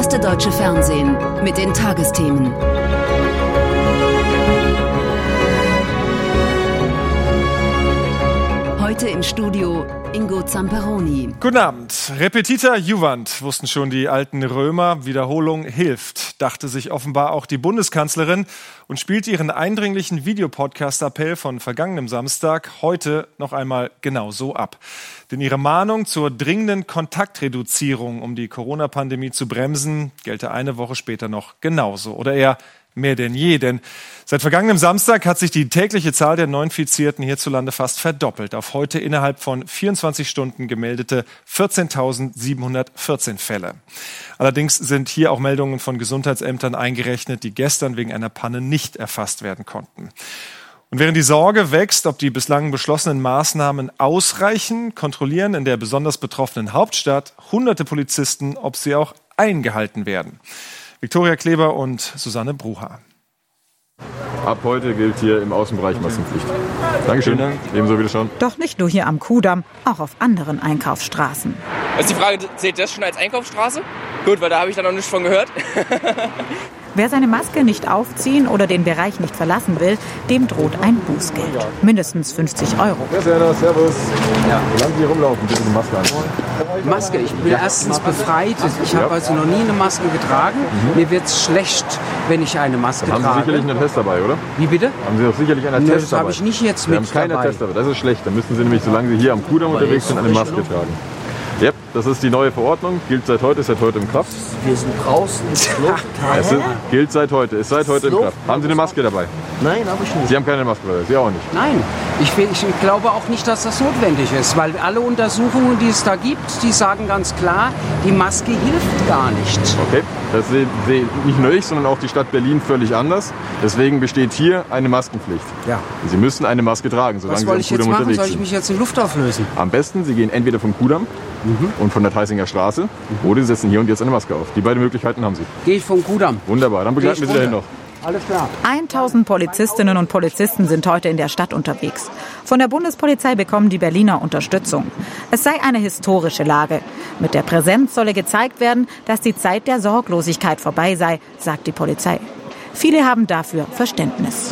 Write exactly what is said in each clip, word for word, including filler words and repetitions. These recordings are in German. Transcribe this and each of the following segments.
erste deutsche Fernsehen mit den Tagesthemen. Heute im Studio Ingo Zamperoni. Guten Abend. Repetita Juvant, wussten schon die alten Römer. Wiederholung hilft, dachte sich offenbar auch die Bundeskanzlerin und spielt ihren eindringlichen Videopodcast-Appell von vergangenem Samstag heute noch einmal genau so ab. Denn ihre Mahnung zur dringenden Kontaktreduzierung, um die Corona-Pandemie zu bremsen, gelte eine Woche später noch genauso. Oder eher mehr denn je, denn seit vergangenem Samstag hat sich die tägliche Zahl der Neuinfizierten hierzulande fast verdoppelt. Auf heute innerhalb von vierundzwanzig Stunden gemeldete vierzehntausendsiebenhundertvierzehn Fälle. Allerdings sind hier auch Meldungen von Gesundheitsämtern eingerechnet, die gestern wegen einer Panne nicht erfasst werden konnten. Und während die Sorge wächst, ob die bislang beschlossenen Maßnahmen ausreichen, kontrollieren in der besonders betroffenen Hauptstadt hunderte Polizisten, ob sie auch eingehalten werden. Viktoria Kleber und Susanne Brucher. Ab heute gilt hier im Außenbereich Maskenpflicht. Dankeschön. Dank. Ebenso wieder schon. Doch nicht nur hier am Kudamm, auch auf anderen Einkaufsstraßen. Ist die Frage, zählt das schon als Einkaufsstraße? Gut, weil da habe ich dann noch nichts von gehört. Wer seine Maske nicht aufziehen oder den Bereich nicht verlassen will, dem droht ein Bußgeld. Mindestens fünfzig Euro. Ja, servus, servus. Ja. Solange Sie hier rumlaufen, bitte die Maske an. Maske, ich bin ja. erstens befreit. Ich habe also noch nie eine Maske getragen. Mhm. Mir wird es schlecht, wenn ich eine Maske Dann haben trage. Sie sicherlich einen Test dabei, oder? Wie bitte? Haben Sie doch sicherlich einen Nö, Test das dabei. habe ich nicht jetzt Sie mit haben keine dabei. Test dabei. Das ist schlecht. Dann müssen Sie nämlich, solange Sie hier am Kudamm unterwegs sind, eine Maske tragen. Ja, das ist die neue Verordnung. Gilt seit heute, ist seit heute in Kraft. Wir sind draußen. Es ist, gilt seit heute, ist seit heute in Kraft. Haben Sie eine Maske dabei? Nein, habe ich nicht. Sie haben keine Maske dabei, Sie auch nicht? Nein, ich, ich glaube auch nicht, dass das notwendig ist, weil alle Untersuchungen, die es da gibt, die sagen ganz klar, die Maske hilft gar nicht. Okay, das sehe seh nicht nur ich, sondern auch die Stadt Berlin völlig anders. Deswegen besteht hier eine Maskenpflicht. Ja. Sie müssen eine Maske tragen, solange Was Sie soll am ich Kudamm jetzt machen? unterwegs Soll ich sind. mich jetzt in Luft auflösen? Am besten, Sie gehen entweder vom Kudamm mhm. und von der Teisinger Straße mhm. oder Sie setzen hier und jetzt eine Maske auf. Die beiden Möglichkeiten haben Sie. Gehe ich vom Kudamm. Wunderbar, dann begleiten wir Sie dahin noch. Alles klar. tausend Polizistinnen und Polizisten sind heute in der Stadt unterwegs. Von der Bundespolizei bekommen die Berliner Unterstützung. Es sei eine historische Lage. Mit der Präsenz solle gezeigt werden, dass die Zeit der Sorglosigkeit vorbei sei, sagt die Polizei. Viele haben dafür Verständnis.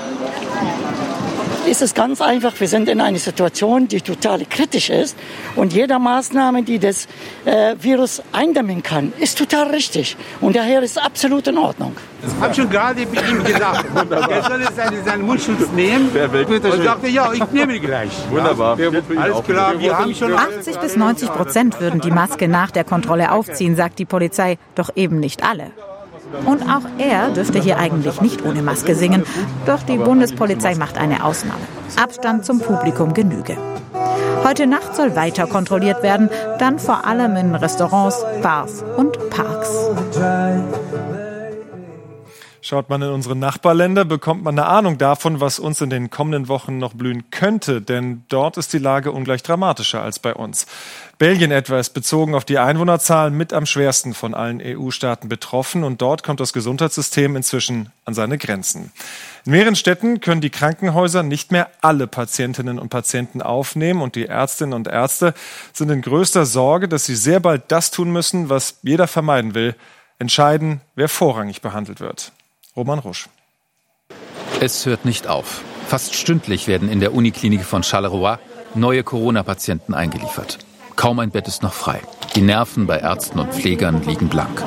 Ist es ganz einfach, wir sind in einer Situation, die total kritisch ist und jede Maßnahme, die das äh, Virus eindämmen kann, ist total richtig und daher ist es absolut in Ordnung. Das habe ich schon gerade mit ihm gesagt. Er soll seinen, seinen Mundschutz nehmen und sagte, ja, ich nehme gleich. Wunderbar. Ja, alles klar, wir haben schon... achtzig bis neunzig Prozent würden die Maske nach der Kontrolle aufziehen, sagt die Polizei, doch eben nicht alle. Und auch er dürfte hier eigentlich nicht ohne Maske singen. Doch die Bundespolizei macht eine Ausnahme. Abstand zum Publikum genüge. Heute Nacht soll weiter kontrolliert werden, dann vor allem in Restaurants, Bars und Parks. Schaut man in unsere Nachbarländer, bekommt man eine Ahnung davon, was uns in den kommenden Wochen noch blühen könnte. Denn dort ist die Lage ungleich dramatischer als bei uns. Belgien etwa ist bezogen auf die Einwohnerzahlen mit am schwersten von allen E U-Staaten betroffen. Und dort kommt das Gesundheitssystem inzwischen an seine Grenzen. In mehreren Städten können die Krankenhäuser nicht mehr alle Patientinnen und Patienten aufnehmen. Und die Ärztinnen und Ärzte sind in größter Sorge, dass sie sehr bald das tun müssen, was jeder vermeiden will: entscheiden, wer vorrangig behandelt wird. Roman Rusch. Es hört nicht auf. Fast stündlich werden in der Uniklinik von Charleroi neue Corona-Patienten eingeliefert. Kaum ein Bett ist noch frei. Die Nerven bei Ärzten und Pflegern liegen blank.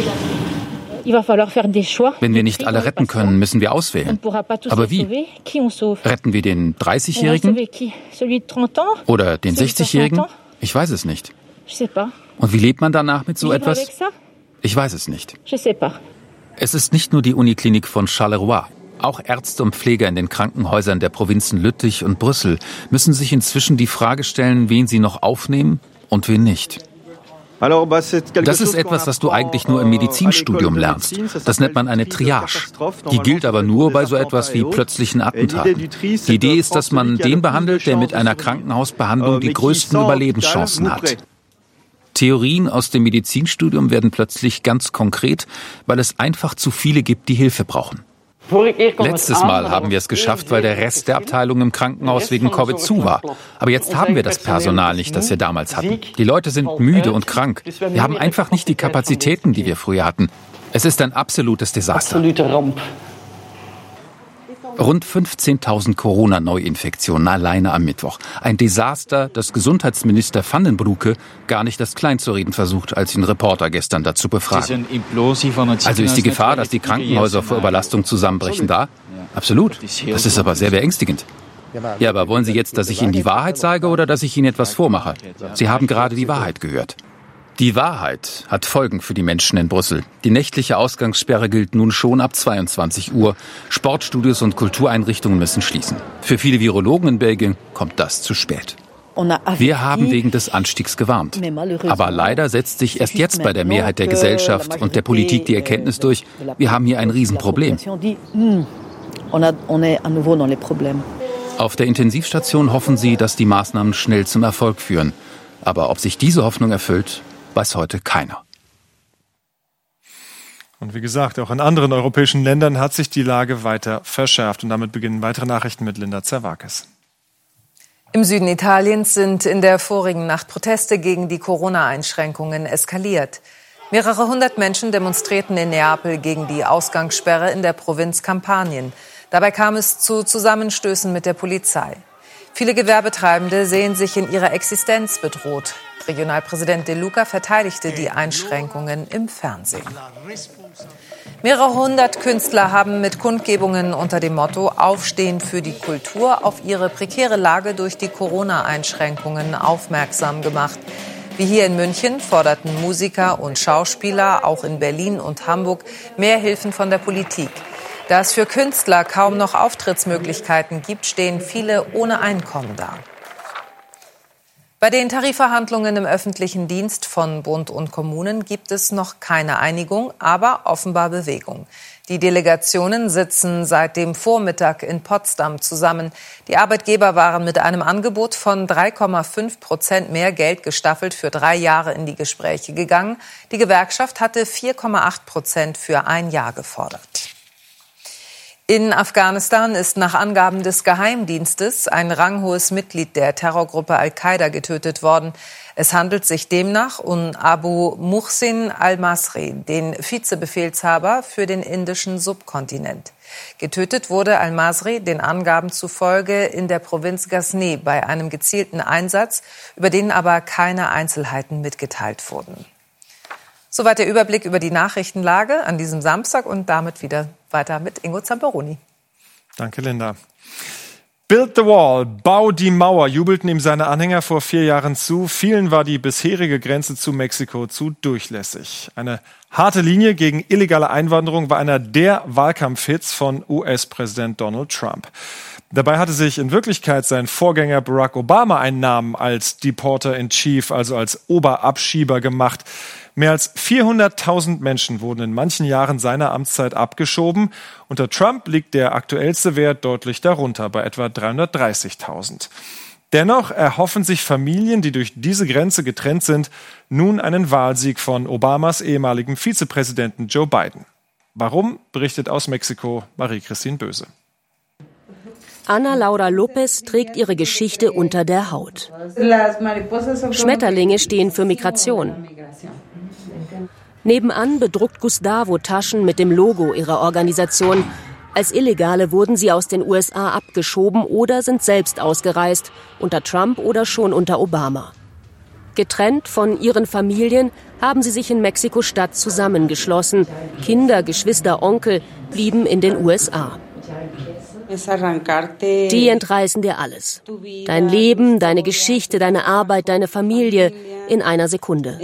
Wenn wir nicht alle retten können, müssen wir auswählen. Aber wie? Retten wir den dreißigjährigen? Oder den sechzigjährigen? Ich weiß es nicht. Und wie lebt man danach mit so etwas? Ich weiß es nicht. Es ist nicht nur die Uniklinik von Charleroi. Auch Ärzte und Pfleger in den Krankenhäusern der Provinzen Lüttich und Brüssel müssen sich inzwischen die Frage stellen, wen sie noch aufnehmen und wen nicht. Das ist etwas, was du eigentlich nur im Medizinstudium lernst. Das nennt man eine Triage. Die gilt aber nur bei so etwas wie plötzlichen Attentaten. Die Idee ist, dass man den behandelt, der mit einer Krankenhausbehandlung die größten Überlebenschancen hat. Theorien aus dem Medizinstudium werden plötzlich ganz konkret, weil es einfach zu viele gibt, die Hilfe brauchen. Letztes Mal haben wir es geschafft, weil der Rest der Abteilung im Krankenhaus wegen Covid zu war. Aber jetzt haben wir das Personal nicht, das wir damals hatten. Die Leute sind müde und krank. Wir haben einfach nicht die Kapazitäten, die wir früher hatten. Es ist ein absolutes Desaster. Rund fünfzehntausend Corona-Neuinfektionen alleine am Mittwoch. Ein Desaster, das Gesundheitsminister Van den Broeke gar nicht das kleinzureden versucht, als ihn Reporter gestern dazu befragen. Also ist die Gefahr, dass die Krankenhäuser vor Überlastung zusammenbrechen da? Absolut. Das ist aber sehr beängstigend. Ja, aber wollen Sie jetzt, dass ich Ihnen die Wahrheit sage oder dass ich Ihnen etwas vormache? Sie haben gerade die Wahrheit gehört. Die Wahrheit hat Folgen für die Menschen in Brüssel. Die nächtliche Ausgangssperre gilt nun schon ab zweiundzwanzig Uhr. Sportstudios und Kultureinrichtungen müssen schließen. Für viele Virologen in Belgien kommt das zu spät. Wir haben wegen des Anstiegs gewarnt. Aber leider setzt sich erst jetzt bei der Mehrheit der Gesellschaft und der Politik die Erkenntnis durch, wir haben hier ein Riesenproblem. Auf der Intensivstation hoffen sie, dass die Maßnahmen schnell zum Erfolg führen. Aber ob sich diese Hoffnung erfüllt, weiß heute keiner. Und wie gesagt, auch in anderen europäischen Ländern hat sich die Lage weiter verschärft. Und damit beginnen weitere Nachrichten mit Linda Zerwakis. Im Süden Italiens sind in der vorigen Nacht Proteste gegen die Corona-Einschränkungen eskaliert. Mehrere hundert Menschen demonstrierten in Neapel gegen die Ausgangssperre in der Provinz Kampanien. Dabei kam es zu Zusammenstößen mit der Polizei. Viele Gewerbetreibende sehen sich in ihrer Existenz bedroht. Regionalpräsident De Luca verteidigte die Einschränkungen im Fernsehen. Mehrere hundert Künstler haben mit Kundgebungen unter dem Motto Aufstehen für die Kultur auf ihre prekäre Lage durch die Corona-Einschränkungen aufmerksam gemacht. Wie hier in München forderten Musiker und Schauspieler, auch in Berlin und Hamburg, mehr Hilfen von der Politik. Da es für Künstler kaum noch Auftrittsmöglichkeiten gibt, stehen viele ohne Einkommen da. Bei den Tarifverhandlungen im öffentlichen Dienst von Bund und Kommunen gibt es noch keine Einigung, aber offenbar Bewegung. Die Delegationen sitzen seit dem Vormittag in Potsdam zusammen. Die Arbeitgeber waren mit einem Angebot von drei Komma fünf Prozent mehr Geld gestaffelt für drei Jahre in die Gespräche gegangen. Die Gewerkschaft hatte vier Komma acht Prozent für ein Jahr gefordert. In Afghanistan ist nach Angaben des Geheimdienstes ein ranghohes Mitglied der Terrorgruppe Al-Qaida getötet worden. Es handelt sich demnach um Abu Muhsin al-Masri, den Vizebefehlshaber für den indischen Subkontinent. Getötet wurde al-Masri den Angaben zufolge in der Provinz Ghazni bei einem gezielten Einsatz, über den aber keine Einzelheiten mitgeteilt wurden. Soweit der Überblick über die Nachrichtenlage an diesem Samstag und damit wieder weiter mit Ingo Zamperoni. Danke, Linda. Build the Wall, bau die Mauer, jubelten ihm seine Anhänger vor vier Jahren zu. Vielen war die bisherige Grenze zu Mexiko zu durchlässig. Eine harte Linie gegen illegale Einwanderung war einer der Wahlkampfhits von U S-Präsident Donald Trump. Dabei hatte sich in Wirklichkeit sein Vorgänger Barack Obama einen Namen als Deporter-in-Chief, also als Oberabschieber, gemacht. Mehr als vierhunderttausend Menschen wurden in manchen Jahren seiner Amtszeit abgeschoben. Unter Trump liegt der aktuellste Wert deutlich darunter, bei etwa dreihundertdreißigtausend. Dennoch erhoffen sich Familien, die durch diese Grenze getrennt sind, nun einen Wahlsieg von Obamas ehemaligem Vizepräsidenten Joe Biden. Warum, berichtet aus Mexiko Marie-Christine Böse. Ana Laura Lopez trägt ihre Geschichte unter der Haut. Schmetterlinge stehen für Migration. Nebenan bedruckt Gustavo Taschen mit dem Logo ihrer Organisation. Als Illegale wurden sie aus den U S A abgeschoben oder sind selbst ausgereist, unter Trump oder schon unter Obama. Getrennt von ihren Familien haben sie sich in Mexiko-Stadt zusammengeschlossen. Kinder, Geschwister, Onkel blieben in den U S A. Die entreißen dir alles. Dein Leben, deine Geschichte, deine Arbeit, deine Familie in einer Sekunde.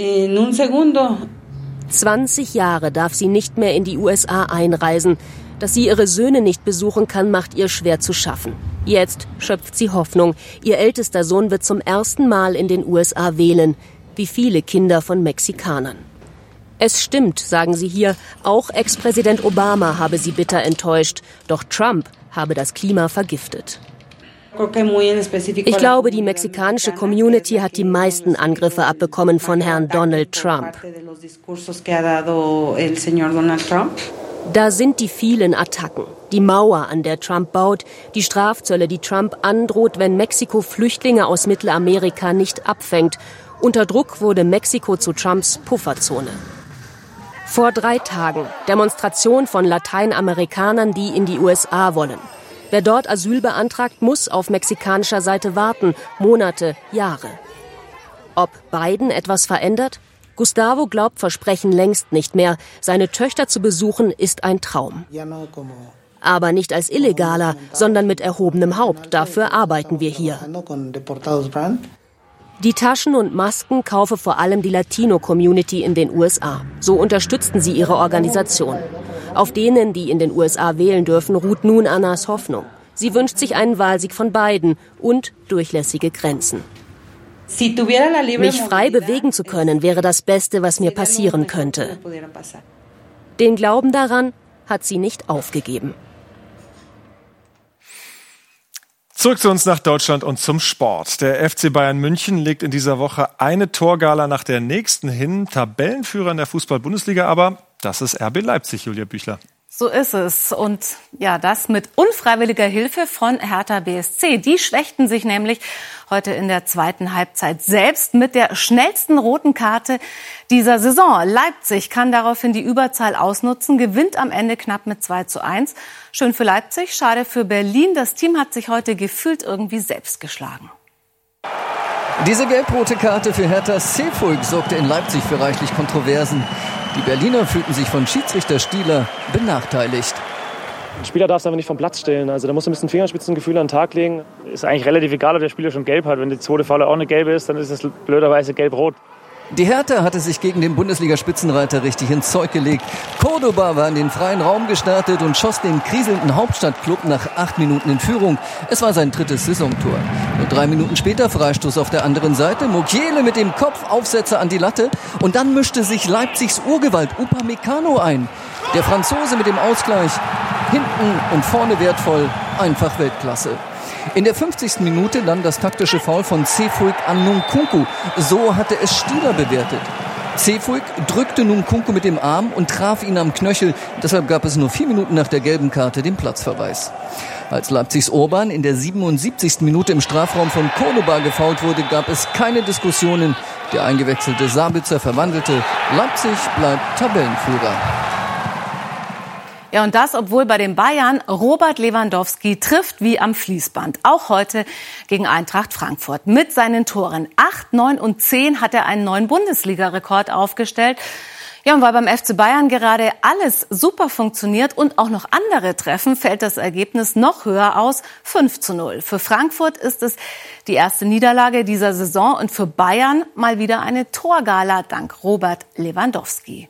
zwanzig Jahre darf sie nicht mehr in die U S A einreisen. Dass sie ihre Söhne nicht besuchen kann, macht ihr schwer zu schaffen. Jetzt schöpft sie Hoffnung. Ihr ältester Sohn wird zum ersten Mal in den U S A wählen, wie viele Kinder von Mexikanern. Es stimmt, sagen sie hier, auch Ex-Präsident Obama habe sie bitter enttäuscht. Doch Trump habe das Klima vergiftet. Ich glaube, die mexikanische Community hat die meisten Angriffe abbekommen von Herrn Donald Trump. Da sind die vielen Attacken. Die Mauer, an der Trump baut, die Strafzölle, die Trump androht, wenn Mexiko Flüchtlinge aus Mittelamerika nicht abfängt. Unter Druck wurde Mexiko zu Trumps Pufferzone. Vor drei Tagen Demonstration von Lateinamerikanern, die in die U S A wollen. Wer dort Asyl beantragt, muss auf mexikanischer Seite warten. Monate, Jahre. Ob Biden etwas verändert? Gustavo glaubt Versprechen längst nicht mehr. Seine Töchter zu besuchen ist ein Traum. Aber nicht als Illegaler, sondern mit erhobenem Haupt. Dafür arbeiten wir hier. Die Taschen und Masken kaufe vor allem die Latino-Community in den U S A. So unterstützten sie ihre Organisation. Auf denen, die in den U S A wählen dürfen, ruht nun Annas Hoffnung. Sie wünscht sich einen Wahlsieg von Biden und durchlässige Grenzen. Mich frei bewegen zu können, wäre das Beste, was mir passieren könnte. Den Glauben daran hat sie nicht aufgegeben. Zurück zu uns nach Deutschland und zum Sport. Der F C Bayern München legt in dieser Woche eine Torgala nach der nächsten hin. Tabellenführer in der Fußball-Bundesliga, aber das ist R B Leipzig, Julia Büchler. So ist es. Und ja, das mit unfreiwilliger Hilfe von Hertha B S C. Die schwächten sich nämlich heute in der zweiten Halbzeit selbst mit der schnellsten roten Karte dieser Saison. Leipzig kann daraufhin die Überzahl ausnutzen, gewinnt am Ende knapp mit zwei zu eins. Schön für Leipzig, schade für Berlin. Das Team hat sich heute gefühlt irgendwie selbst geschlagen. Diese gelb-rote Karte für Hertha Seyfulk sorgte in Leipzig für reichlich Kontroversen. Die Berliner fühlten sich von Schiedsrichter Stieler benachteiligt. Ein Spieler darf es aber nicht vom Platz stellen. Also da muss er ein bisschen Fingerspitzengefühl an den Tag legen. Ist eigentlich relativ egal, ob der Spieler schon gelb hat. Wenn die zweite Falle auch eine gelbe ist, dann ist es blöderweise gelb-rot. Die Hertha hatte sich gegen den Bundesliga-Spitzenreiter richtig ins Zeug gelegt. Cordoba war in den freien Raum gestartet und schoss den kriselnden Hauptstadtklub nach acht Minuten in Führung. Es war sein drittes Saisontor. Nur drei Minuten später Freistoß auf der anderen Seite. Mukiele mit dem Kopf, Aufsetzer an die Latte. Und dann mischte sich Leipzigs Urgewalt Upamecano ein. Der Franzose mit dem Ausgleich. Hinten und vorne wertvoll. Einfach Weltklasse. In der fünfzigsten Minute dann das taktische Foul von Seyfulk an Nkunku. So hatte es Stieler bewertet. Seyfulk drückte Nkunku mit dem Arm und traf ihn am Knöchel. Deshalb gab es nur vier Minuten nach der gelben Karte den Platzverweis. Als Leipzigs Orban in der siebenundsiebzigsten Minute im Strafraum von Cordoba gefoult wurde, gab es keine Diskussionen. Der eingewechselte Sabitzer verwandelte. Leipzig bleibt Tabellenführer. Ja, und das, obwohl bei den Bayern Robert Lewandowski trifft wie am Fließband. Auch heute gegen Eintracht Frankfurt. Mit seinen Toren acht, neun und zehn hat er einen neuen Bundesliga-Rekord aufgestellt. Ja, und weil beim F C Bayern gerade alles super funktioniert und auch noch andere treffen, fällt das Ergebnis noch höher aus. fünf zu null. Für Frankfurt ist es die erste Niederlage dieser Saison und für Bayern mal wieder eine Torgala dank Robert Lewandowski.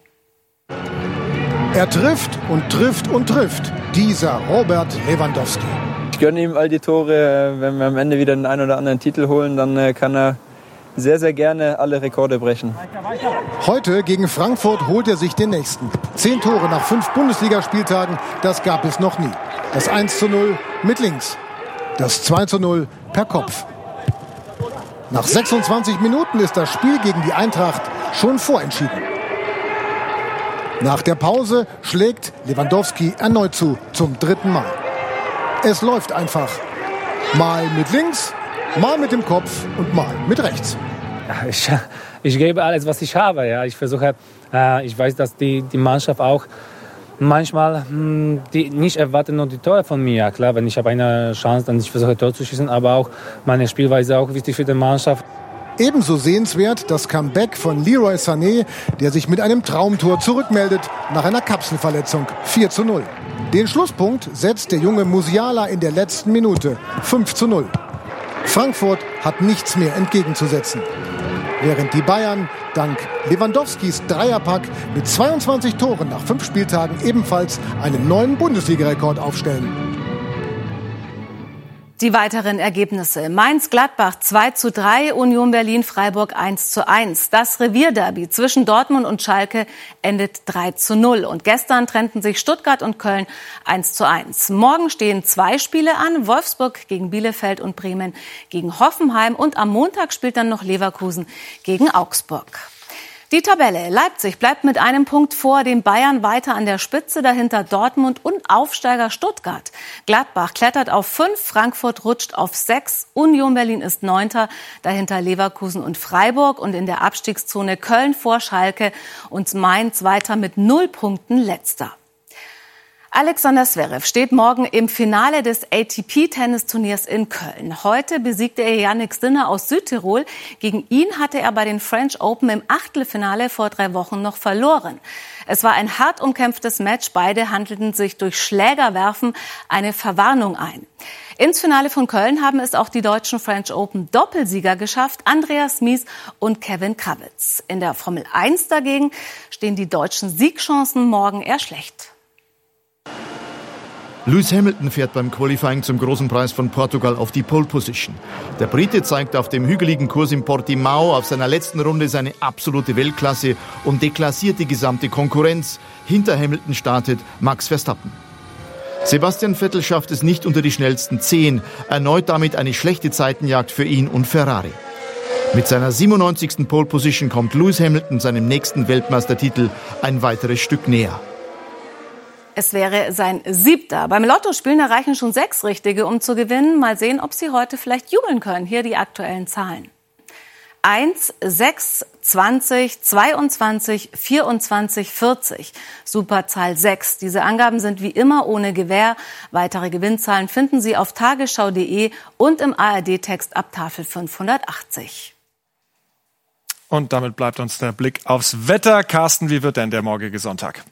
Er trifft und trifft und trifft, dieser Robert Lewandowski. Ich gönne ihm all die Tore. Wenn wir am Ende wieder den einen oder anderen Titel holen, dann kann er sehr, sehr gerne alle Rekorde brechen. Heute gegen Frankfurt holt er sich den nächsten. Zehn Tore nach fünf Bundesligaspieltagen, das gab es noch nie. Das eins zu null mit links, das zwei zu null per Kopf. Nach sechsundzwanzig Minuten ist das Spiel gegen die Eintracht schon vorentschieden. Nach der Pause schlägt Lewandowski erneut zu, zum dritten Mal. Es läuft einfach. Mal mit links, mal mit dem Kopf und mal mit rechts. Ja, ich, ich gebe alles, was ich habe. Ja. Ich versuche, äh, ich weiß, dass die, die Mannschaft auch manchmal mh, die nicht erwarten nur die Tore von mir. Ja, klar, wenn ich habe eine Chance, dann ich versuche Tor zu schießen, aber auch meine Spielweise auch wichtig für die Mannschaft. Ebenso sehenswert das Comeback von Leroy Sané, der sich mit einem Traumtor zurückmeldet nach einer Kapselverletzung. vier zu null. Den Schlusspunkt setzt der junge Musiala in der letzten Minute. fünf zu null. Frankfurt hat nichts mehr entgegenzusetzen. Während die Bayern dank Lewandowskis Dreierpack mit zweiundzwanzig Toren nach fünf Spieltagen ebenfalls einen neuen Bundesliga-Rekord aufstellen. Die weiteren Ergebnisse. Mainz-Gladbach zwei zu drei, Union Berlin-Freiburg eins zu eins. Das Revierderby zwischen Dortmund und Schalke endet drei zu null. Und gestern trennten sich Stuttgart und Köln eins zu eins. Morgen stehen zwei Spiele an, Wolfsburg gegen Bielefeld und Bremen gegen Hoffenheim. Und am Montag spielt dann noch Leverkusen gegen Augsburg. Die Tabelle. Leipzig bleibt mit einem Punkt vor den Bayern weiter an der Spitze, dahinter Dortmund und Aufsteiger Stuttgart. Gladbach klettert auf fünf, Frankfurt rutscht auf sechs, Union Berlin ist Neunter, dahinter Leverkusen und Freiburg und in der Abstiegszone Köln vor Schalke und Mainz weiter mit null Punkten Letzter. Alexander Zverev steht morgen im Finale des A T P-Tennisturniers in Köln. Heute besiegte er Jannik Sinner aus Südtirol. Gegen ihn hatte er bei den French Open im Achtelfinale vor drei Wochen noch verloren. Es war ein hart umkämpftes Match. Beide handelten sich durch Schlägerwerfen eine Verwarnung ein. Ins Finale von Köln haben es auch die deutschen French Open Doppelsieger geschafft, Andreas Mies und Kevin Krawietz. In der Formel eins dagegen stehen die deutschen Siegchancen morgen eher schlecht. Lewis Hamilton fährt beim Qualifying zum Großen Preis von Portugal auf die Pole Position. Der Brite zeigt auf dem hügeligen Kurs in Portimao auf seiner letzten Runde seine absolute Weltklasse und deklassiert die gesamte Konkurrenz. Hinter Hamilton startet Max Verstappen. Sebastian Vettel schafft es nicht unter die schnellsten zehn. Erneut damit eine schlechte Zeitenjagd für ihn und Ferrari. Mit seiner siebenundneunzigsten Pole Position kommt Lewis Hamilton seinem nächsten Weltmeistertitel ein weiteres Stück näher. Es wäre sein siebter. Beim Lottospielen erreichen schon sechs Richtige, um zu gewinnen. Mal sehen, ob Sie heute vielleicht jubeln können. Hier die aktuellen Zahlen. eins, sechs, zwanzig, zweiundzwanzig, vierundzwanzig, vierzig. Superzahl sechs. Diese Angaben sind wie immer ohne Gewähr. Weitere Gewinnzahlen finden Sie auf tagesschau punkt de und im A R D-Text ab Tafel fünfhundertachtzig. Und damit bleibt uns der Blick aufs Wetter. Carsten, wie wird denn der morgige Sonntag?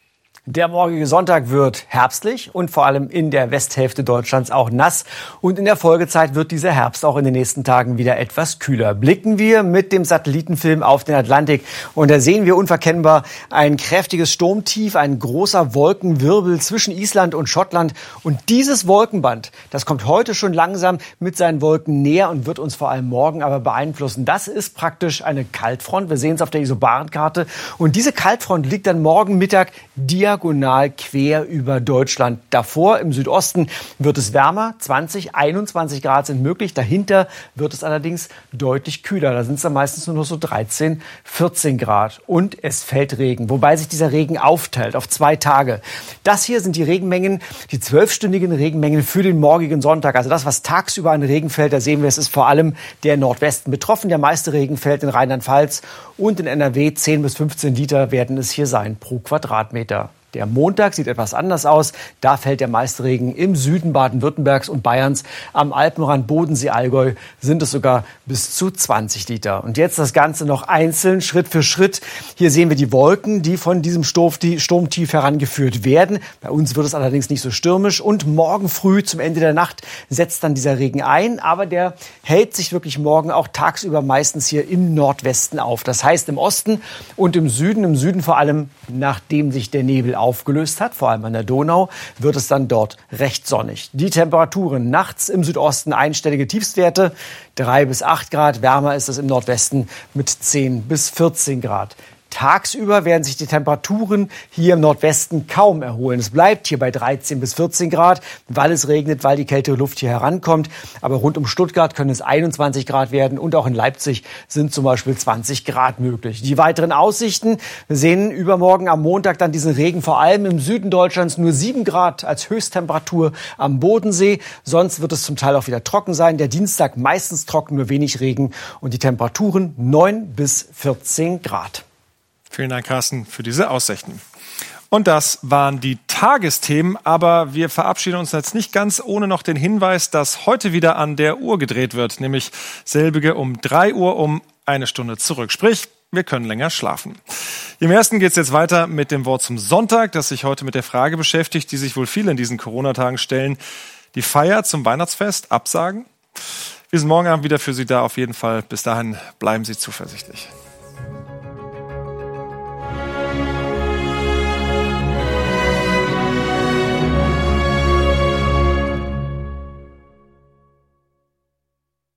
Der morgige Sonntag wird herbstlich und vor allem in der Westhälfte Deutschlands auch nass. Und in der Folgezeit wird dieser Herbst auch in den nächsten Tagen wieder etwas kühler. Blicken wir mit dem Satellitenfilm auf den Atlantik und da sehen wir unverkennbar ein kräftiges Sturmtief, ein großer Wolkenwirbel zwischen Island und Schottland. Und dieses Wolkenband, das kommt heute schon langsam mit seinen Wolken näher und wird uns vor allem morgen aber beeinflussen. Das ist praktisch eine Kaltfront. Wir sehen es auf der Isobarenkarte. Und diese Kaltfront liegt dann morgen Mittag diagonal diagonal quer über Deutschland. Davor im Südosten wird es wärmer, zwanzig, einundzwanzig Grad sind möglich. Dahinter wird es allerdings deutlich kühler. Da sind es dann meistens nur noch so dreizehn, vierzehn Grad. Und es fällt Regen, wobei sich dieser Regen aufteilt auf zwei Tage. Das hier sind die Regenmengen, die zwölfstündigen Regenmengen für den morgigen Sonntag. Also das, was tagsüber an Regen fällt, da sehen wir, es ist vor allem der Nordwesten betroffen. Der meiste Regen fällt in Rheinland-Pfalz und in N R W. zehn bis fünfzehn Liter werden es hier sein pro Quadratmeter. Der Montag sieht etwas anders aus. Da fällt der meiste Regen im Süden Baden-Württembergs und Bayerns. Am Alpenrand Bodensee, Allgäu sind es sogar bis zu zwanzig Liter. Und jetzt das Ganze noch einzeln, Schritt für Schritt. Hier sehen wir die Wolken, die von diesem Sturmtief herangeführt werden. Bei uns wird es allerdings nicht so stürmisch. Und morgen früh zum Ende der Nacht setzt dann dieser Regen ein. Aber der hält sich wirklich morgen auch tagsüber meistens hier im Nordwesten auf. Das heißt im Osten und im Süden. Im Süden vor allem, nachdem sich der Nebel aufgelöst hat, vor allem an der Donau, wird es dann dort recht sonnig. Die Temperaturen nachts im Südosten einstellige Tiefstwerte, drei bis acht Grad. Wärmer ist es im Nordwesten mit zehn bis vierzehn Grad. Tagsüber werden sich die Temperaturen hier im Nordwesten kaum erholen. Es bleibt hier bei dreizehn bis vierzehn Grad, weil es regnet, weil die kältere Luft hier herankommt. Aber rund um Stuttgart können es einundzwanzig Grad werden und auch in Leipzig sind zum Beispiel zwanzig Grad möglich. Die weiteren Aussichten, wir sehen übermorgen am Montag dann diesen Regen, vor allem im Süden Deutschlands nur sieben Grad als Höchsttemperatur am Bodensee. Sonst wird es zum Teil auch wieder trocken sein. Der Dienstag meistens trocken, nur wenig Regen und die Temperaturen neun bis vierzehn Grad. Vielen Dank, Carsten, für diese Aussichten. Und das waren die Tagesthemen, aber wir verabschieden uns jetzt nicht ganz ohne noch den Hinweis, dass heute wieder an der Uhr gedreht wird, nämlich selbige um drei Uhr um eine Stunde zurück. Sprich, wir können länger schlafen. Im ersten geht es jetzt weiter mit dem Wort zum Sonntag, das sich heute mit der Frage beschäftigt, die sich wohl viele in diesen Corona-Tagen stellen. Die Feier zum Weihnachtsfest absagen? Wir sind morgen Abend wieder für Sie da, auf jeden Fall. Bis dahin bleiben Sie zuversichtlich.